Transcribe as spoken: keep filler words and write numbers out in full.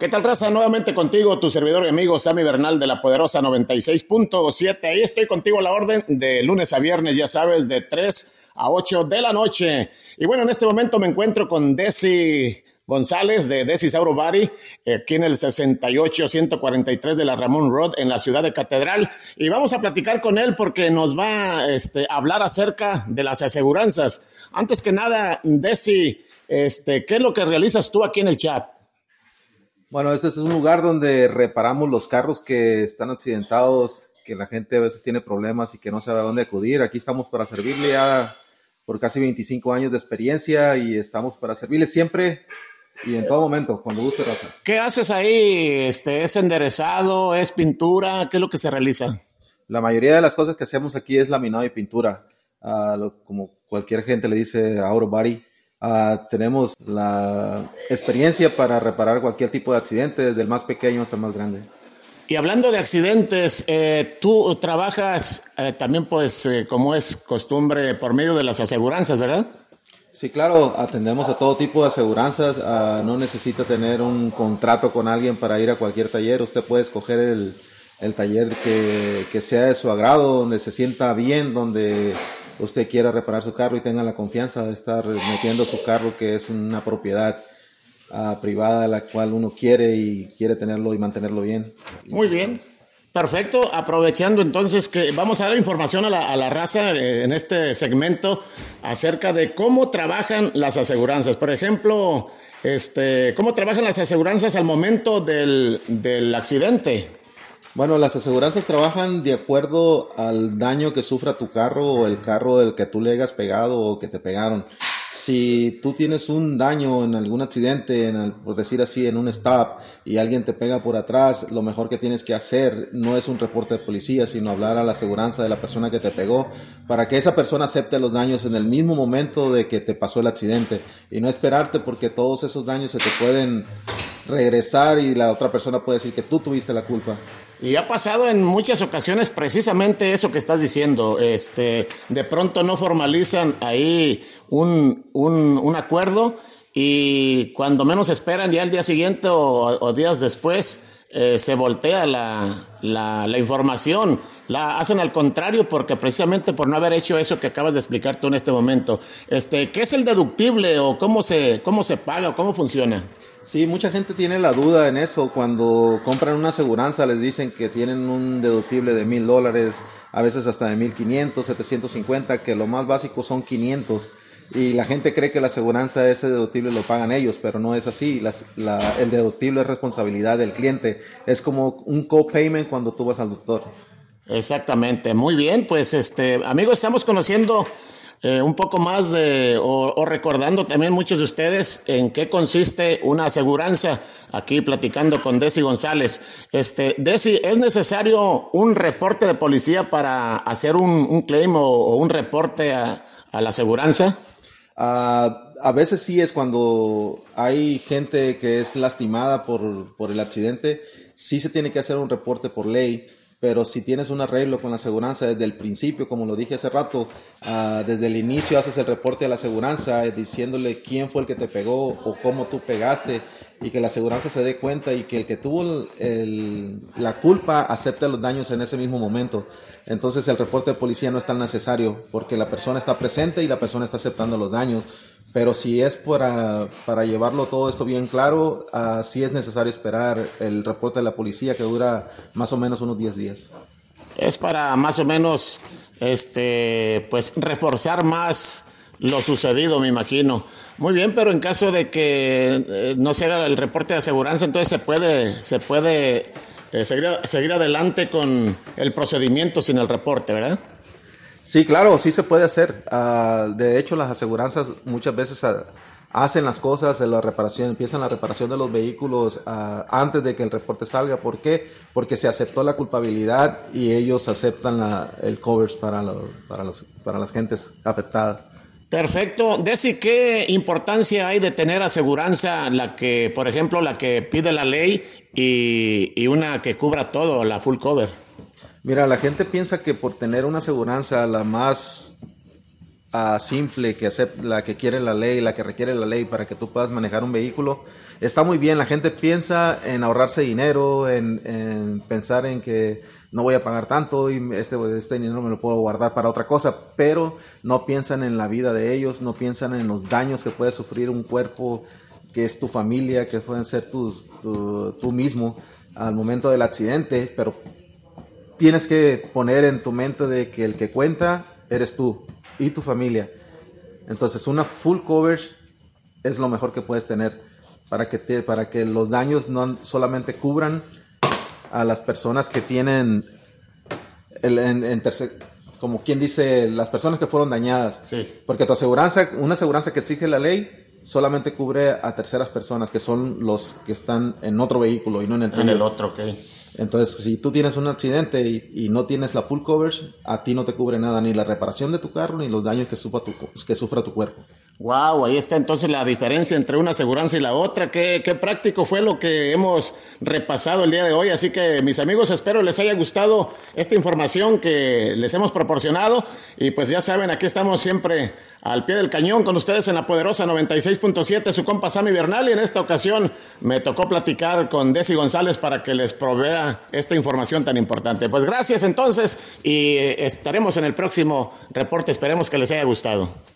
¿Qué tal, raza? Nuevamente contigo, tu servidor y amigo Sammy Bernal de la poderosa noventa y seis punto siete. Ahí estoy contigo a la orden de lunes a viernes, ya sabes, de tres a ocho de la noche. Y bueno, en este momento me encuentro con Desi González de Desi's Auto Body, aquí en el sesenta y ocho ciento cuarenta y tres de la Ramón Road en la ciudad de Catedral. Y vamos a platicar con él porque nos va este, a hablar acerca de las aseguranzas. Antes que nada, Desi, este, ¿qué es lo que realizas tú aquí en el chat? Bueno, este es un lugar donde reparamos los carros que están accidentados, que la gente a veces tiene problemas y que no sabe a dónde acudir. Aquí estamos para servirle ya por casi veinticinco años de experiencia y estamos para servirle siempre y en todo momento, cuando guste, raza. ¿Qué haces ahí? Este, ¿es enderezado? ¿Es pintura? ¿Qué es lo que se realiza? La mayoría de las cosas que hacemos aquí es laminado y pintura. Uh, lo, como cualquier gente le dice Auto Body. Uh, tenemos la experiencia para reparar cualquier tipo de accidente, desde el más pequeño hasta el más grande. Y hablando de accidentes, eh, tú trabajas eh, también, pues, eh, como es costumbre, por medio de las aseguranzas, ¿verdad? Sí, claro, atendemos a todo tipo de aseguranzas. Uh, no necesita tener un contrato con alguien para ir a cualquier taller. Usted puede escoger el, el taller que, que sea de su agrado, donde se sienta bien, donde usted quiera reparar su carro y tenga la confianza de estar metiendo su carro, que es una propiedad uh, privada de la cual uno quiere y quiere tenerlo y mantenerlo bien. Muy bien, perfecto. Aprovechando entonces que vamos a dar información a la, a la raza en este segmento acerca de cómo trabajan las aseguranzas. Por ejemplo, este, cómo trabajan las aseguranzas al momento del, del accidente. Bueno, las aseguranzas trabajan de acuerdo al daño que sufra tu carro o el carro del que tú le hayas pegado o que te pegaron. Si tú tienes un daño en algún accidente, en el, por decir así, en un stop y alguien te pega por atrás, lo mejor que tienes que hacer no es un reporte de policía, sino hablar a la aseguranza de la persona que te pegó para que esa persona acepte los daños en el mismo momento de que te pasó el accidente y no esperarte, porque todos esos daños se te pueden regresar y la otra persona puede decir que tú tuviste la culpa. Y ha pasado en muchas ocasiones precisamente eso que estás diciendo. Este, de pronto no formalizan ahí un, un, un acuerdo y cuando menos esperan, ya el día siguiente o, o días después, eh, se voltea la, la, la información. La hacen al contrario porque precisamente por no haber hecho eso que acabas de explicar tú en este momento. Este, ¿qué es el deductible o cómo se, cómo se paga o cómo funciona? Sí, mucha gente tiene la duda en eso. Cuando compran una aseguranza les dicen que tienen un deductible de mil dólares, a veces hasta de mil quinientos, setecientos cincuenta, que lo más básico son quinientos. Y la gente cree que la aseguranza, ese deductible lo pagan ellos, pero no es así. Las, la, el deductible es responsabilidad del cliente. Es como un copayment cuando tú vas al doctor. Exactamente, muy bien. Pues este, amigos, estamos conociendo Eh, un poco más de, o, o recordando también muchos de ustedes en qué consiste una aseguranza, aquí platicando con Desi González. Este, Desi, ¿es necesario un reporte de policía para hacer un, un claim o, o un reporte a, a la aseguranza? Uh, a veces sí, es cuando hay gente que es lastimada por, por el accidente, sí se tiene que hacer un reporte por ley. Pero si tienes un arreglo con la aseguranza desde el principio, como lo dije hace rato, uh, desde el inicio haces el reporte a la aseguranza diciéndole quién fue el que te pegó o cómo tú pegaste, y que la aseguranza se dé cuenta y que el que tuvo el, el, la culpa acepte los daños en ese mismo momento. Entonces el reporte de policía no es tan necesario porque la persona está presente y la persona está aceptando los daños. Pero si es para, para llevarlo todo esto bien claro, uh, sí es necesario esperar el reporte de la policía, que dura más o menos unos diez días. Es para más o menos, este, pues reforzar más lo sucedido, me imagino. Muy bien, pero en caso de que eh, no se haga el reporte de aseguranza, entonces se puede, se puede eh, seguir, seguir adelante con el procedimiento sin el reporte, ¿verdad? Sí, claro, sí se puede hacer. Uh, de hecho, las aseguranzas muchas veces uh, hacen las cosas en la reparación, empiezan la reparación de los vehículos uh, antes de que el reporte salga. ¿Por qué? Porque se aceptó la culpabilidad y ellos aceptan la, el coverage para, lo, para, los, para las gentes afectadas. Perfecto. Desi, ¿qué importancia hay de tener aseguranza, la que, por ejemplo, la que pide la ley y, y una que cubra todo, la full cover? Mira, la gente piensa que por tener una aseguranza la más uh, simple que acep- la que quiere la ley, la que requiere la ley para que tú puedas manejar un vehículo, está muy bien. La gente piensa en ahorrarse dinero, en, en pensar en que no voy a pagar tanto y este, este dinero me lo puedo guardar para otra cosa, pero no piensan en la vida de ellos, no piensan en los daños que puede sufrir un cuerpo que es tu familia, que pueden ser tus, tu, tú mismo al momento del accidente, pero tienes que poner en tu mente de que el que cuenta eres tú y tu familia. Entonces una full coverage es lo mejor que puedes tener para que, te, para que los daños no solamente cubran a las personas que tienen, el, en, en tercer, como quien dice, las personas que fueron dañadas. Sí. Porque tu aseguranza, una aseguranza que exige la ley, solamente cubre a terceras personas, que son los que están en otro vehículo y no en el tuyo. En el otro, ok. Entonces, si tú tienes un accidente y, y no tienes la full coverage, a ti no te cubre nada, ni la reparación de tu carro, ni los daños que sufra tu, que sufra tu cuerpo. Wow, ahí está entonces la diferencia entre una aseguranza y la otra. Qué, qué práctico fue lo que hemos repasado el día de hoy. Así que, mis amigos, espero les haya gustado esta información que les hemos proporcionado. Y pues ya saben, aquí estamos siempre al pie del cañón con ustedes en la Poderosa noventa y seis punto siete, su compa Sammy Bernal. Y en esta ocasión me tocó platicar con Desi González para que les provea esta información tan importante. Pues gracias entonces y estaremos en el próximo reporte. Esperemos que les haya gustado.